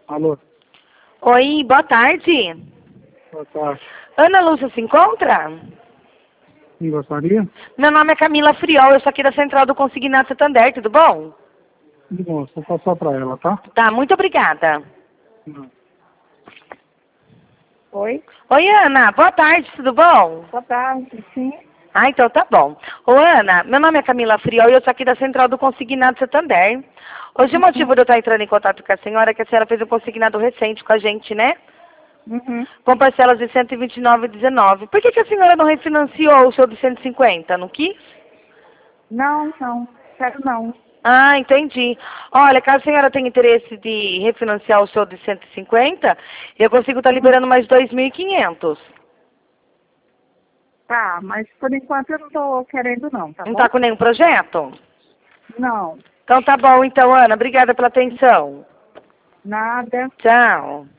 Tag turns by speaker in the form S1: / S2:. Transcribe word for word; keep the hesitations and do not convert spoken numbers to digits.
S1: Alô?
S2: Oi, boa tarde.
S1: Boa tarde.
S2: Ana Lúcia se encontra?
S1: Quem gostaria?
S2: Meu nome é Camila Friol, eu sou aqui da Central do Consignado Santander, tudo bom?
S1: Tudo bom, vou passar para ela, tá?
S2: Tá, muito obrigada.
S1: Não.
S3: Oi,
S2: Oi, Ana, boa tarde, tudo bom?
S3: boa tarde, sim.
S2: Ah, então tá bom. Ô, Ana, meu nome é Camila Friol e eu sou aqui da Central do Consignado Santander. Hoje o motivo de eu estar entrando em contato com a senhora é que a senhora fez um consignado recente com a gente, né?
S3: Uhum.
S2: Com parcelas de cento e vinte e nove reais e dezenove centavos. Por que, que a senhora não refinanciou o seu de cento e cinquenta? Não quis?
S3: Não, não, quero não.
S2: Ah, entendi. Olha, caso a senhora tenha interesse de refinanciar o seu de cento e cinquenta, eu consigo estar liberando mais dois mil e quinhentos.
S3: Tá, mas por enquanto eu não tô querendo não, tá
S2: Não
S3: bom?
S2: está com nenhum projeto?
S3: Não,
S2: Então tá bom, então, Ana. Obrigada pela atenção.
S3: nada.
S2: Tchau.